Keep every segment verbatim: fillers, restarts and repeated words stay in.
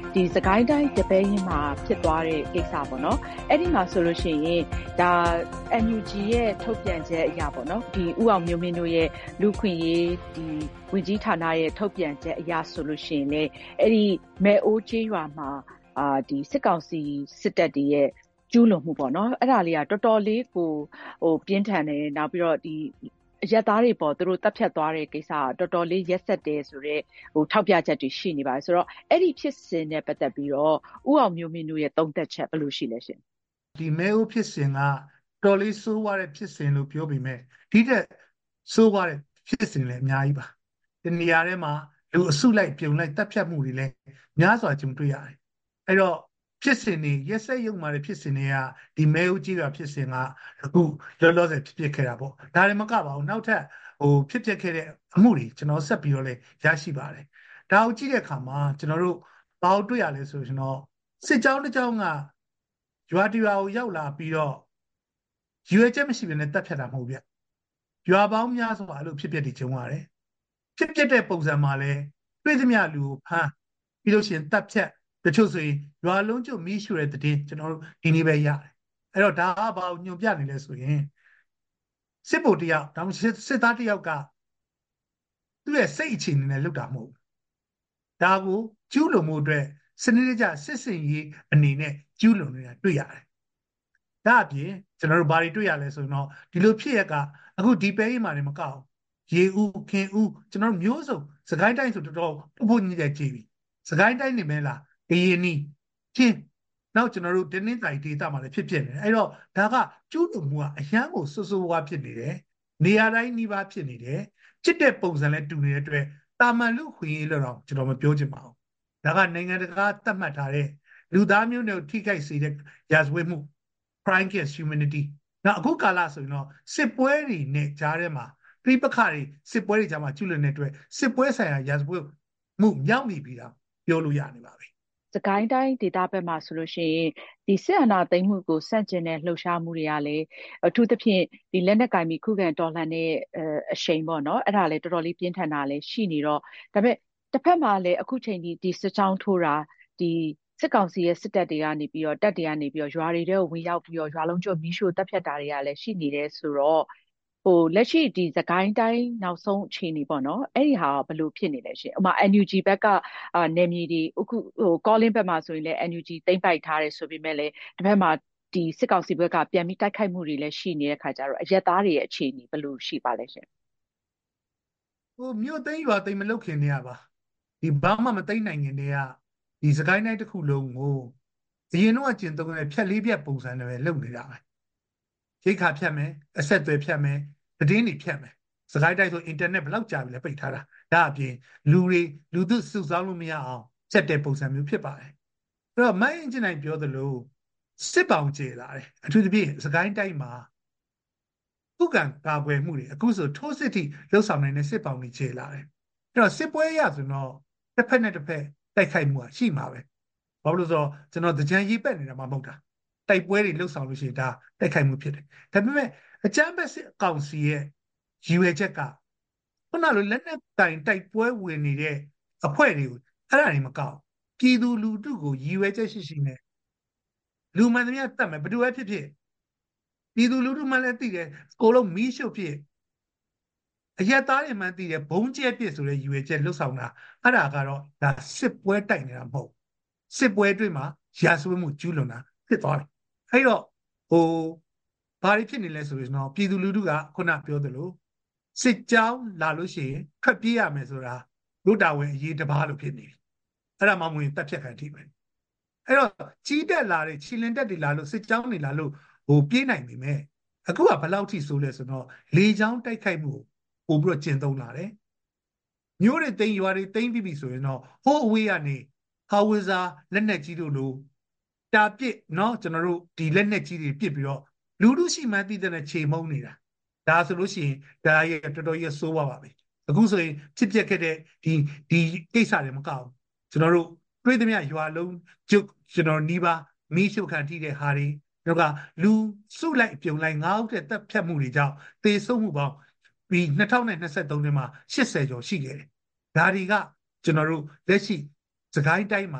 ဒီစကိုင်းတိုင်းတပဲရင်မှာဖြစ်သွားတဲ့ကိစ္စပေါ့နော်အဲ့ဒီမှာဆိုလို့ရှိရင်ဒါ N U G ရဲ့ထုတ်ပြန်ချက်အရာပေါ့နော်ဒီဥအောင်မျိုးမင်းတို့ရဲ့လူခွင့်ရေးဒီဝင်ကြီးဌာနရဲ့ထုတ်ပြန်ချက်အရာဆိုလို့ရှိရင်လေအဲ့ဒီမဲအိုးကျေးရွာမှာအာဒီစစ်ကောင်စီစစ်တပ်တွေရဲ့ကျူးလွန်မှုပေါ့နော်အဲ့ဒါလေးကတော်တော်လေးကိုဟိုပြင်းထန်တယ်နောက်ပြီးတော့ဒီရက်သားတွေပေါ်သူတို့တပ်ဖြတ်သွားတဲ့ကိစ္စတော်တော်လေးရက်ဆက်တယ်ဆိုတော့ဟိုထောက်ပြချက်တွေရှိနေပါတယ်ဆိုတော့အဲ့ဒီဖြစ်စဉ်နဲ့ပတ်သက်ပြီးတော့ဥအောင်မျိုးမင်းတို့ရဲ့သုံးသက်ချက်ဘယ်လိုရှိလဲရှင်ဒီမဲအိုးဖြစ်စဉ်ကတော်လေးစိုးွားတဲ့ဖြစ်စဉ်လို့ပြောပြီးမဲ့ဒီတဲ့စိုးွားတဲ့ဖြစ်စဉ်လည်းအများကြီးပါဒီနေရာထဲမှာလူအစုလိုက်ပြုံလိုက်တပ်ဖြတ်မှုတွေလည်းများစွာကြုံတွေ့ရတယ်အဲ့တော့ဖြစ်စဉ်တွေရက်ဆက်ရုံမှာတဲ့ဖြစ်စဉ်တွေကဒီမဲဦးကြီးကဖြစ်စဉ်ကအခုလောလောဆယ်ဖြစ်ဖြစ်ခဲ့တာပေါ့ဒါလည်းမကပါဘူးနောက်ထပ်ဟိုဖြစ်ဖြစ်ခဲ့တဲ့အမှုတွေကျွန်တော်ဆက်ပြီးတော့လည်းရရှိပါတယ်ဒါကိုကြည့်တဲ့အခါမှာကျွန်တော်တို့ဘာလို့တွေ့ရလဲဆိုကျွန်တော်စစ်ကြောင်းတစ်ကြောင်းကရွာတရွာကိုရောက်လာပြီးတော့ရွေချက်မရှိဘဲနဲ့တပ်ဖြတ်တာမဟုတ်ဗျရွာပေါင်းများစွာအဲ့လိုဖြစ်ဖြစ်ဒီကျုံရတယ်ဖြစ်ဖြစ်တဲ့ပုံစံမှာလဲတွေ့သမျှလူကိုဖမ်းပြီးလို့ရှိရင်တပ်ဖြတ်တချို့ဆိုရင်ရွာလုံးကျုပ်မီးရှို့တဲ့တဲ့ကျွန်တော်တို့ဒီနေ့ပဲရတယ်အဲ့တော့ဒါကဘာကိုညွန်ပြနေလဲဆိုရင်စစ်ဗိုလ်တယောက်ဒါမှစစ်သားတယောက်ကသူ့ရဲ့စိတ်အခြေအနေနဲ့လုပ်တာမဟုတ်ဘူးဒါကိုကျူးလွန်မှုအတွက်စနစ်တကျစစ်စင်ရေးအနေနဲ့ကျူးလွန်နေတာတွေ့ရတယ်ဒါအပြင်ကျွန်တော်တို့ဘာတွေတွေ့ရလဲဆိုတော့ဒီလိုဖြစ်ရကအခုဒီပဲကြီးမှာနေမကောက်ရေဦးခင်ဦးကျွန်တော်တို့မျိုးစုံစကိုင်းတိုင်းဆိုတော်တော်ဘုံကြီးတဲ့ကြည်ပြီစကိုင်းတိုင်းနေမဲလားကရင်နီချင်းနောက်ကျွန်တော်တို့တင်းနှင်းတိုင်ဒေတာမှာလည်းဖြစ်ဖြစ်နေတယ်အဲ့တော့ဒါကကျူးလွန်မှုကအရန်ကိုဆူဆူဝါဖြစ်နေတယ်နေရာတိုင်းနှီးပါဖြစ်နေတယ်ချစ်တဲ့ပုံစံလည်းတူနေတဲ့အတွက်တာမန်လူခွင့်ရေးလို့တော့ကျွန်တော်မပြောချင်ပါဘူးဒါကနိုင်ငံတကာသတ်မှတ်ထားတဲ့လူသားမျိုးနွယ်ထိခိုက်စေတဲ့ရာဇဝတ်မှု crime against humanity နောက်အခုကာလဆိုရင်တော့စစ်ပွဲတွေနဲ့ကြားထဲမှာပြိပခါတွေစစ်ပွဲတွေကြားမှာကျူးလွန်တဲ့အတွက်စစ်ပွဲဆိုင်ရာရာဇဝတ်မှုမြောက်နေပြီတာပြောလို့ရနေပါပြီစကိုင်းတိုင်းဒေသဘက်မှာဆိုလို့ရှိရင်ဒီစစ်အာဏာသိမ်းမှုကိုစန့်ကျင်တဲ့လှုပ်ရှားမှုတွေကလည်းအထူးသဖြင့်ဒီလက်နက်ကင်ပြီးခုခံတော်လှန်တဲ့အရှိန်ပေါ့နော်အဲ့ဒါလည်းတော်တော်လေးပြင်းထန်တာလည်းရှိနေတော့ဒါပေမဲ့တစ်ဖက်မှာလည်းအခုချိန်ဒီဒီစစ်ကြောင်းထိုးတာဒီစစ်ကောင်စီရဲ့စစ်တပ်တွေကနေပြီးတော့တပ်တွေကနေပြီးတော့ရွာတွေထဲကိုဝင်ရောက်ပြီးတော့ရွာလုံးကျွတ်မီးရှို့တပ်ဖြတ်တာတွေကလည်းရှိနေတယ်ဆိုတော့ဟိုလက်ရှိဒီစကိုင်းတိုင်းနောက်ဆုံးအခြေအနေပေါ့နော်အဲ့ဒီဟာဘယ်လိုဖြစ်နေလဲရှင်ဥမာ N U G ဘက်ကအာနေမြေဒီအခုဟို calling ဘက်မှာဆိုရင်လည်း N U G တိမ့်ပိုက်ထားတယ်ဆိုပေမဲ့လည်းတစ်ဖက်မှာဒီစစ်ကောင်စီဘက်ကပြန်ပြီးတိုက်ခိုက်မှုတွေလည်းရှိနေတဲ့ခါကျတော့အရက်သားတွေရဲ့အခြေအနေဘယ်လိုရှိပါလဲရှင်ဟိုမြို့သိမ်းရွာသိမ်းမလုပ်ခင်တည်းကပါဒီဘာမှမသိမ်းနိုင်ခင်တည်းကဒီစကိုင်းတိုင်းတစ်ခုလုံးကိုအရင်တော့ကျင်သုံးတဲ့ဖြက်လေးပြက်ပုံစံတွေပဲလုပ်နေတာပဲရိတ်ခါဖြတ်မယ်အဆက်အသွယ်ဖြတ်မယ်သတင်းတွေဖြတ်မယ်စကိုင်းတိုင်းဆိုအင်တာနက်ဘယ်လောက်ကြာပြီလဲပိတ်ထားတာဒါအပြင်လူတွေလူသူစုဆောင်းလို့မရအောင်ဆက်တဲ့ပုံစံမျိုးဖြစ်ပါတယ်အဲ့တော့မိုင်းအင်ဂျင်နိုင်ပြောသလိုစစ်ပောင်ကျေလာတယ်အထူးသဖြင့်စကိုင်းတိုင်းမှာဥက္ကံကာကွယ်မှုတွေအခုဆိုထိုးစစ်ထိလှုပ်ဆောင်နိုင်တဲ့စစ်ပောင်တွေကျေလာတယ်အဲ့တော့စစ်ပွဲရဆိုတော့တစ်ဖက်နဲ့တစ်ဖက်တိုက်ခိုက်မှုရှိမှာပဲဘာလို့လဲဆိုတော့ကျွန်တော်ကြံရေးပက်နေတာမှမဟုတ်တာတိုက်ပွဲတွေလှုပ်ဆောင်လို့ရှိရင်ဒါတိုက်ခိုက်မှုဖြစ်တယ်ဒါပေမဲ့အကြမ်းဖက်စစ်ကောင်စီရဲ့ရည်ရွယ်ချက်ကခုနလိုလက်နက်တိုင်တိုက်ပွဲဝင်နေတဲ့အဖွဲ့တွေကိုအဲ့ဒါတွေမကောက်ပြည်သူလူထုကိုရည်ရွယ်ချက်ရှိရှိနဲ့လူမှန်သမျှတတ်မယ်ဘယ်သူပဲဖြစ်ဖြစ်ပြည်သူလူထုမှလည်းသိတယ်ကိုလုံးမီးရှို့ဖြစ်အရက်သားတွေမှသိတယ်ဘုံကျဲပြစ်ဆိုတဲ့ရည်ရွယ်ချက်လှုပ်ဆောင်တာအဲ့ဒါကတော့ဒါစစ်ပွဲတိုက်နေတာမဟုတ်စစ်ပွဲတွေ့မှာရာဇဝတ်မှုကျူးလွန်တာဖြစ်သွားတယ်အဲ့တော့ဟိုဘာတွေဖြစ်နေလဲဆိုရင်တော့ပြည်သူလူထုကခုနပြောသလိုစစ်ကြောင်းလာလို့ရှိရင်ဖက်ပြေးရမယ်ဆိုတာလူတာဝန်အရေးတပါးလို့ဖြစ်နေပြီအဲ့ဒါမှမဟုတ်တက်ဖြတ်ခံထိပဲအဲ့တော့ကြီးတက်လာတဲ့ခြေလင်းတက်တွေလာလို့စစ်ကြောင်းတွေလာလို့ဟိုပြေးနိုင်ပြီမဲ့အခုကဘယ်လောက်ထိဆိုးလဲဆိုတော့လေချောင်းတိုက်ခိုက်မှုပို့ပြီးတော့ကျင်သုံးလာတယ်မျိုးတွေတိမ်ရွာတွေတိမ်ပြီးပြီဆိုရင်တော့ဟိုးအဝေးကနေဟာဝဇာလက်နက်ကြီးတို့လိုတာပစ်เนาะကျွန်တော်တို့ဒီလက်နက်ကြီးတွေပစ်ပြီးတော့လူလူရှိမှန်းသိတဲ့ခြေမုံနေတာဒါဆိုလို့ရှိရင်ဒါရဲ့တော်တော်ကြီးဆိုးပါပါပဲအခုဆိုရင်ဖြစ်ပျက်ခဲ့တဲ့ဒီဒီကိစ္စတွေမကောက်ကျွန်တော်တို့တွေးသမျှရွာလုံးကျုပ်ကျွန်တော်နီးပါမီးရှို့ခံထိတဲ့ဟာတွေတော့ကလူစုလိုက်ပြုံလိုက်ငါးဦးတဲ့တပ်ဖြတ်မှုတွေကြောင့်သေဆုံးမှုပေါင်းပြီး၂၀၂၃ထဲမှာ၈၀ကျော်ရှိခဲ့တယ်ဒါတွေကကျွန်တော်တို့လက်ရှိစကိုင်းတိုင်းမှာဖြ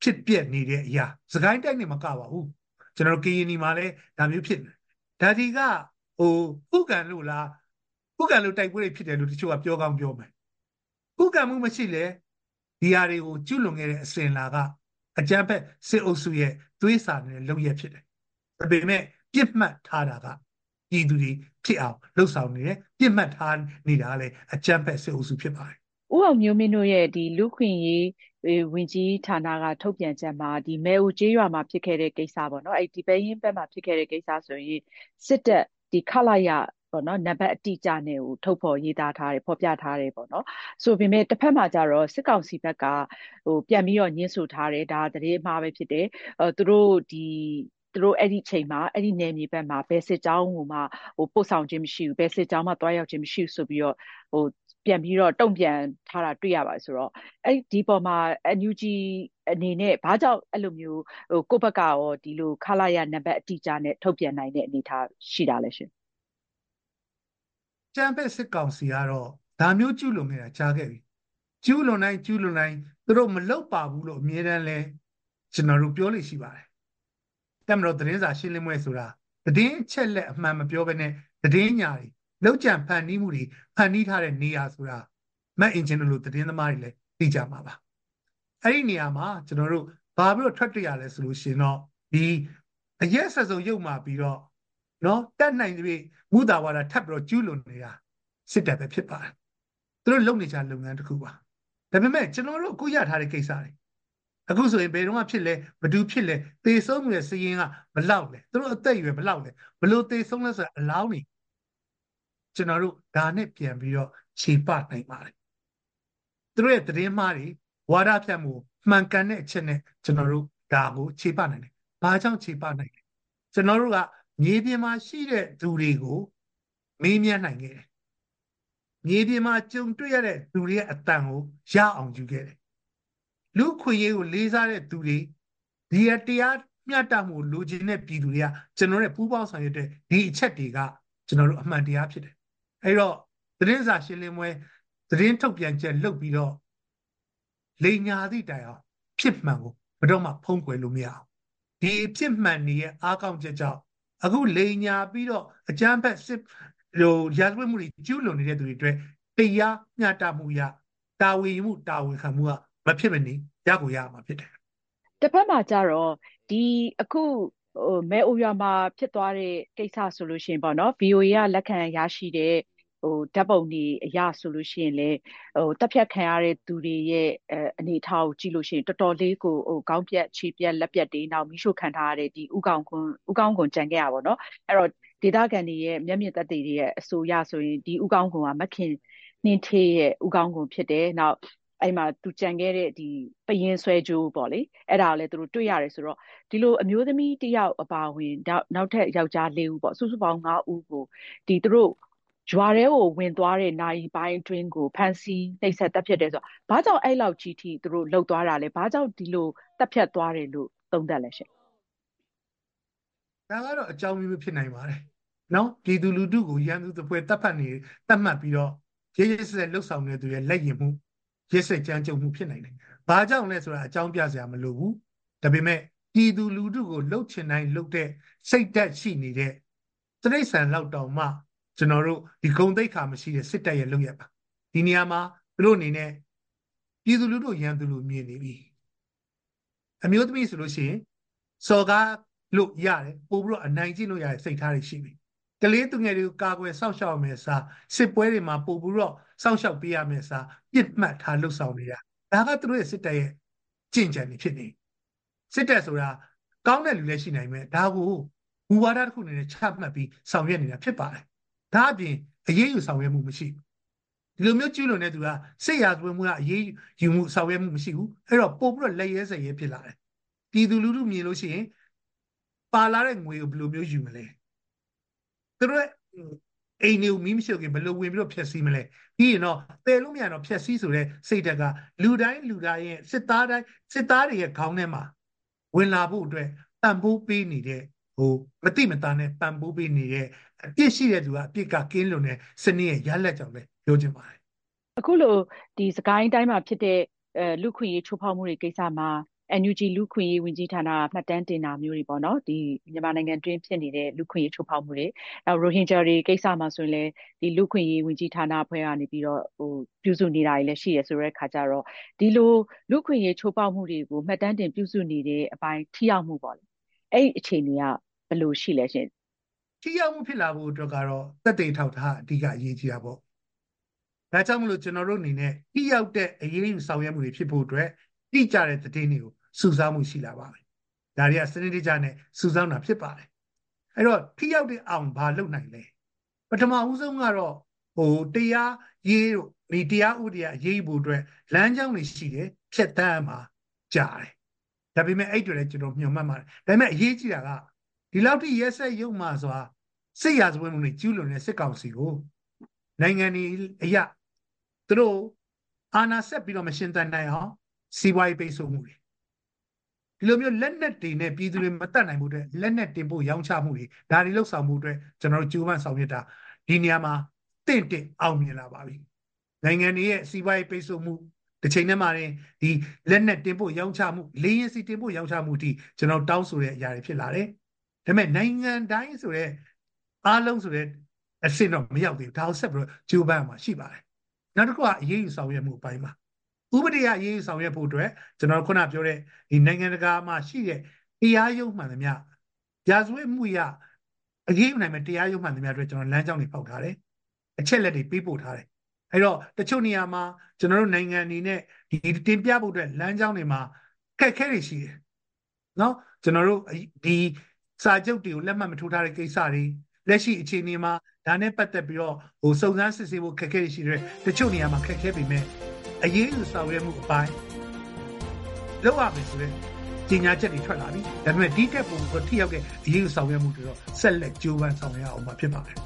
ဖြစ်ပျက်နေတဲ့အရာစကိုင်းတိုင်းနေမကပါဘူးကျွန်တော်ကရင်နီမှာလည်းဒါမျိုးဖြစ်နေဒါဒီကဟိုခုခံလို့လားခုခံလို့တိုက်ပွဲတွေဖြစ်တယ်လို့တချို့ကပြောကောင်းပြောမယ်ခုခံမှုမရှိလေဒီဟာတွေကိုကျွလွန်ခဲ့တဲ့အစဉ်လာကအကြမ်းဖက်စစ်အုပ်စုရဲ့သွေးစာနဲ့လုပ်ရဖြစ်တယ်ဒါပေမဲ့ပြစ်မှတ်ထားတာကပြည်သူတွေဖြစ်အောင်လှုပ်ဆောင်နေတယ်ပြစ်မှတ်ထားနေတာလည်းအကြမ်းဖက်စစ်အုပ်စုဖြစ်ပါတယ်ဦးအောင်မျိုးမင်းတို့ရဲ့ဒီလူခွင့်ရေးဝင်ကြီးဌာနကထုတ်ပြန်ချက်မှာဒီမဲဦးကျေးရွာမှာဖြစ်ခဲ့တဲ့ကိစ္စပေါ့နော်အဲ့ဒီပဲရင်ဘက်မှာဖြစ်ခဲ့တဲ့ကိစ္စဆိုရင်စစ်တပ်ဒီခလာရပေါ့နော်နံပါတ်အတိအကျနဲ့ကိုထုတ်ဖော်ရေးသားထားတယ်ဖော်ပြထားတယ်ပေါ့နော်ဆိုပေမဲ့တစ်ဖက်မှာကျတော့စစ်ကောင်စီဘက်ကဟိုပြန်ပြီးတော့ညှင်းဆိုထားတယ်ဒါတည်းအမှားပဲဖြစ်တယ်အဲသူတို့ဒီသူတို့အဲ့ဒီချိန်မှာအဲ့ဒီနယ်မြေဘက်မှာဘယ်စစ်ကြောင်းဟိုမှာဟိုပို့ဆောင်ခြင်းမရှိဘူးဘယ်စစ်ကြောင်းမှတွားရောက်ခြင်းမရှိဘူးဆိုပြီးတော့ဟိုပြန်ပြီးတော့တုံ့ပြန်ထားတာတွေ့ရပါတယ်ဆိုတော့အဲ့ဒီပေါ်မှာ အန် ယူ ဂျီ အနေနဲ့ဘာကြောင့်အဲ့လိုမျိုးဟိုကိုယ့်ဘက်ကရောဒီလိုခလာရနံပါတ်အတိအကျနဲ့ထုတ်ပြန်နိုင်တဲ့အနေအထားရှိတာလဲရှင်ကျမ်းဖက်စစ်ကောင်စီကတော့ဒါမျိုးကျူးလွန်နေတာကြားခဲ့ပြီကျူးလွန်တိုင်းကျူးလွန်တိုင်းသူတို့မလောက်ပါဘူးလို့အမြဲတမ်းလဲကျွန်တော်တို့ပြောလို့ရှိပါတယ်တက်မလို့သတင်းစာရှင်းလင်းပွဲဆိုတာသတင်းချက်လက်အမှန်မပြောဘဲနဲ့သတင်းညာတွေလောက်ကြံဖန်တီးမှုတွေဖန်တီးထားတဲ့နေရာဆိုတာမတ်အင်ဂျင်တို့လိုသတင်းသမားတွေလည်းသိကြမှာပါအဲ့ဒီနေရာမှာကျွန်တော်တို့ဘာပြီးတော့ထွက်တရလဲဆိုလို့ရှင်တော့ဒီအရက်ဆက်စုံရုပ်มาပြီးတော့နော်တက်နိုင်ပြီမူတာဝါဒထပ်ပြီးတော့ကျူးလွန်နေတာစစ်တပ်ပဲဖြစ်ပါတယ်သူတို့လုပ်နေကြလုပ်ငန်းတစ်ခုပါဒါပေမဲ့ကျွန်တော်တို့အခုရထားတဲ့ကိစ္စတွေအခုဆိုရင်ဘယ်တော့မှဖြစ်လဲဘယ်သူဖြစ်လဲသေဆုံးမှုရဲ့စည်ရင်းကဘလောက်လဲသူတို့အသက်အရွယ်ဘလောက်လဲဘလို့သေဆုံးလဲဆိုအလောင်းနေကျွန်တော်တို့ဒါနဲ့ပြန်ပြီးတော့ခြေပနိုင်ပါတယ်သူတို့ရဲ့သတင်းမှားတွေဝါဒဖြန့်မှုမှန်ကန်တဲ့အချက်နဲ့ကျွန်တော်တို့ဒါကိုခြေပနိုင်တယ်ဘာကြောင့်ခြေပနိုင်လဲကျွန်တော်တို့ကမြေပြင်မှာရှိတဲ့သူတွေကိုမေးမြန်းနိုင်ခဲ့တယ်မြေပြင်မှာကြုံတွေ့ရတဲ့သူတွေရဲ့အတန်ကိုရအောင်ယူခဲ့တယ်လူခွေရေးကိုလေးစားတဲ့သူတွေဒီအတရားမျှတမှုလိုချင်တဲ့ပြည်သူတွေကကျွန်တော်တို့ပူးပေါင်းဆောင်ရွက်တဲ့ဒီအချက်တွေကကျွန်တော်တို့အမှန်တရားဖြစ်တယ်အဲ့တော့သတင်းစာရှင်းလင်းပွဲသတင်းထုတ်ပြန်ချက်လုပ်ပြီးတော့လိန်ညာသည့်တိုင်အောင်ဖြစ်မှန်ကိုဘယ်တော့မှဖုံးကွယ်လို့မရအောင်ဒီဖြစ်မှန်နေရဲ့အားကောင်းချက်ကြောင့်အခုလိန်ညာပြီးတော့အကြမ်းဖက်စစ်ဟိုရာဇဝတ်မှုတွေကျူးလွန်နေတဲ့သူတွေအတွက်တရားမျှတမှုရတာဝန်ယူမှုတာဝန်ခံမှုကမဖြစ်မနေရကိုရမှာဖြစ်တယ်တစ်ဖက်မှာကျတော့ဒီအခုဟိုမဲအိုရွာမှာဖြစ်သွားတဲ့ကိစ္စဆိုလို့ရှိရင်ပေါ့နော် ဗီအိုအေ ကလက်ခံရရှိတဲ့ဟိုဓာတ်ပုံတွေအရဆိုလို့ရှိရင်လေဟိုတပ်ဖြတ်ခံရတဲ့သူတွေရဲ့အဲအနေအထားကိုကြည့်လို့ရှိရင်တော်တော်လေးကိုဟိုခေါင်းပြက်ခြေပြက်လက်ပြက်တွေနောက်မိရှုခံထားရတဲ့ဒီဥကောင်ခွန်ဥကောင်ခွန်ကြံခဲ့ရပါတော့အဲ့တော့ဒေသခံတွေရဲ့မျက်မြင်သက်သေတွေရဲ့အဆိုအရဆိုရင်ဒီဥကောင်ခွန်ကမခင်နှင်းထေးရဲ့ဥကောင်ခွန်ဖြစ်တယ်နောက်အဲ့မှာသူကြံခဲ့တဲ့ဒီပရင်ဆွဲကြိုးပေါ့လေအဲ့ဒါကိုလည်းသူတို့တွေ့ရတယ်ဆိုတော့ဒီလိုအမျိုးသမီးတယောက်အပါဝင်နောက်နောက်ထပ်ယောက်ျား၄ဦးပေါ့စုစုပေါင်း၅ဦးကိုဒီသူတို့ရွာထဲကိုဝင်သွားတဲ့နိုင်ပိုင်းအတွင်းကိုဖမ်းဆီးနှိပ်စက်တပ်ဖြတ်တယ်ဆိုတော့ဘာကြောင့်အဲ့လောက်ကြီးထိသူတို့လှုပ်သွားတာလဲဘာကြောင့်ဒီလိုတပ်ဖြတ်သွားတယ်လို့သုံးသပ်လဲရှင်ဒါကတော့အကြောင်းမျိုးဖြစ်နိုင်ပါတယ်နော်ပြည်သူလူထုကိုရန်သူတစ်ပွဲတပ်ဖတ်နေတတ်မှတ်ပြီးတော့ရဲရဲစက်စက်လှုပ်ဆောင်နေသူရဲ့လက်ရင်မှုရဲစက်ကြမ်းကြုတ်မှုဖြစ်နိုင်တယ်ဘာကြောင့်လဲဆိုတာအကြောင်းပြစရာမလိုဘူးဒါပေမဲ့ပြည်သူလူထုကိုလှုပ်ချင်တိုင်းလှုပ်တဲ့စိတ်ဓာတ်ရှိနေတဲ့တိရစ္ဆာန်လောက်တောင်မှကျွန်တော်တို့ဒီဂုံတိတ်ခါမရှိတဲ့စစ်တပ်ရဲ့လုပ်ရပါဒီနေရာမှာသူတို့အနေနဲ့ပြည်သူလူထုရန်သူလို့မြင်နေပြီအမျိုးသမီးဆိုလို့ရှိရင်စော်ကားလို့ရတယ်ပို့ပြီးတော့အနိုင်ကျင့်လို့ရတဲ့စိတ်ထားတွေရှိပြီကလေးသူငယ်တွေကိုကာကွယ်စောင့်ရှောက်ရမယ်စားစစ်ပွဲတွေမှာပို့ပြီးတော့စောင့်ရှောက်ပေးရမယ်စားပြစ်မှတ်ထားလှုပ်ဆောင်နေတာဒါကသူတို့ရဲ့စစ်တပ်ရဲ့ကြင်ကြံနေဖြစ်နေစစ်တပ်ဆိုတာကောင်းတဲ့လူလည်းရှိနိုင်မယ်ဒါကိုမူဝါဒတစ်ခုအနေနဲ့ချမှတ်ပြီးဆောင်ရွက်နေတာဖြစ်ပါတယ်ဒါအပြင်အရေးယူဆောင်ရွက်မှုမရှိဘူးဒီလိုမျိုးကျူးလွန်တဲ့သူကစစ်ရာဇဝတ်မှုကအရေးယူမှုဆောင်ရွက်မှုမရှိဘူးအဲ့တော့ပို့ပြီးတော့လက်ရဲစရဲဖြစ်လာတယ်ပြည်သူလူထုမြင်လို့ရှိရင်ပါလာတဲ့ငွေကိုဘယ်လိုမျိုးယူမလဲသူတို့အိမ်တွေကိုမီးမရှိခင်ဘယ်လိုဝင်ပြီးတော့ဖျက်ဆီးမလဲပြီးရင်တော့တည်လို့မရတော့ဖျက်ဆီးဆိုတဲ့စိတ်ဓာတ်ကလူတိုင်းလူတိုင်းရဲ့စစ်သားတိုင်းစစ်သားတွေရဲ့ခေါင်းထဲမှာဝင်လာဖို့အတွက်ပံ့ပိုးပေးနေတဲ့ဟိုမတိမသားနဲ့ပံ့ပိုးပေးနေတဲ့အပြစ်ရှိတဲ့သူကအပြစ်ကကင်းလွန်တဲ့စနစ်ရဲ့ရလက်ကြောင့်ပဲပြောချင်ပါတယ်အခုလိုဒီစကိုင်းတိုင်းမှာဖြစ်တဲ့အဲလူခွင့်ရေးချိုးဖောက်မှုတွေကိစ္စမှာအန်ယူဂျီ လူ့ခွင့်ရေးဝန်ကြီးဌာနမှတ်တမ်းတင်တာမျိုးတွေပေါ့နော်ဒီမြန်မာနိုင်ငံတွင်းဖြစ်နေတဲ့လူ့ခွင့်ရေးချိုးဖောက်မှုတွေနောက်ရိုဟင်ဂျာတွေကိစ္စမှာဆိုရင်လည်းဒီလူ့ခွင့်ရေးဝန်ကြီးဌာနအဖွဲ့ကနေပြီးတော့ဟိုပြုစုနေတာတွေလည်းရှိရဆိုတဲ့ခါကျတော့ဒီလိုလူ့ခွင့်ရေးချိုးဖောက်မှုတွေကိုမှတ်တမ်းတင်ပြုစုနေတဲ့အပိုင်းထိရောက်မှုပေါ့လေအဲ့ဒီအခြေအနေကဘယ်လိုရှိလဲရှင်ထိရောက်မှုဖြစ်လာဖို့အတွက်ကတော့သက်သေထောက်ထားအဓိကအရေးကြီးတာပေါ့ဒါကြောင့်မလို့ကျွန်တော်တို့အနေနဲ့ထိရောက်တဲ့အရေးယူဆောင်ရွက်မှုတွေဖြစ်ဖို့အတွက်တိကျတဲ့သတင်းတွေကိုစုဆောင်းမှုရှိလာပါမယ်။ဒါတွေကစနစ်တကျနဲ့စုဆောင်းတာဖြစ်ပါတယ်။အဲ့တော့ထိရောက်တဲ့အောင်ဘာလုပ်နိုင်လဲ။ပထမဦးဆုံးကတော့ဟိုတရားရေးတို့ဒီတရားဥပဒေအရေးဖို့အတွက်လမ်းကြောင်းတွေရှိတယ်ဖြတ်တန်းမှာကြားတယ်။ဒါပေမဲ့အဲ့တွေလည်းကျွန်တော်ညွှန်မှတ်ပါတယ်။ဒါပေမဲ့အရေးကြီးတာကဒီလောက်ထိရဲဆက်ရုံမှာဆိုတာစစ်ရာဇဝတ်မှုတွေကျူးလွန်တဲ့စစ်ကောင်စီကိုနိုင်ငံကြီးအရာသူတို့အာဏာဆက်ပြီးတော့မရှင်သန်နိုင်အောင်စီးပွားရေးပိတ်ဆို့မှုတွေဒီလိုမျိုးလက်နက်တွေနဲ့ပြည်သူတွေမတတ်နိုင်မှုတွေလက်နက်တင်ဖို့ရောင်းချမှုတွေဒါတွေလှုပ်ဆောင်မှုတွေကျွန်တော်တို့ကြိုးပမ်းဆောင်ရွက်တာဒီနေရာမှာတင့်တင့်အောင်မြင်လာပါပြီနိုင်ငံတွေရဲ့စီးပွားရေးပိတ်ဆို့မှုတစ်ချိန်တည်းမှာဒီလက်နက်တင်ဖို့ရောင်းချမှုလေရင်စီတင်ဖို့ရောင်းချမှုအထိကျွန်တော်တောင်းဆိုတဲ့အရာတွေဖြစ်လာတယ်ဒါပေမဲ့နိုင်ငံတိုင်းဆိုတဲ့အားလုံးဆိုတဲ့အဆင့်တော့မရောက်သေးဘူးဒါကိုဆက်ပြီးတော့ကြိုးပမ်းမှာရှိပါတယ်နောက်တစ်ခုကအရေးယူဆောင်ရွက်မှုအပိုင်းမှာဥပဒေအရေးယူဆောင်ရွက်ဖို့အတွက်ကျွန်တော်ခုနပြောတဲ့ဒီနိုင်ငံတကာမှာရှိတဲ့တရားရုံးမှန်သမျှရာဇဝတ်မှုရအရေးယူနိုင်မဲ့တရားရုံးမှန်သမျှအတွက်ကျွန်တော်လမ်းကြောင်းတွေပေါက်ထားတယ်အချက်လက်တွေပေးပို့ထားတယ်အဲ့တော့တချို့နေရာမှာကျွန်တော်တို့နိုင်ငံအနေနဲ့ဒီတင်ပြဖို့အတွက်လမ်းကြောင်းတွေမှာခက်ခဲတွေရှိတယ်နော်ကျွန်တော်တို့ဒီစာချုပ်တွေကိုလက်မှတ်မထိုးထားတဲ့ကိစ္စတွေလက်ရှိအခြေအနေမှာဒါနဲ့ပတ်သက်ပြီးတော့ဟိုစုံစမ်းစစ်ဆေးဖို့ခက်ခဲရှိတဲ့တချို့နေရာမှာခက်ခဲပေမဲ့အရေးယူဆောင်ရွက်မှုအပိုင်းလောက်ရမယ်ဆိုတဲ့ကြီးညာချက်တွေထွက်လာပြီဒါပေမဲ့ဒီတက်ပုံကိုထိရောက်တဲ့အရေးယူဆောင်ရွက်မှုတွေတော့ဆက်လက်ကြိုးပမ်းဆောင်ရွက်အောင်မှာဖြစ်ပါတယ်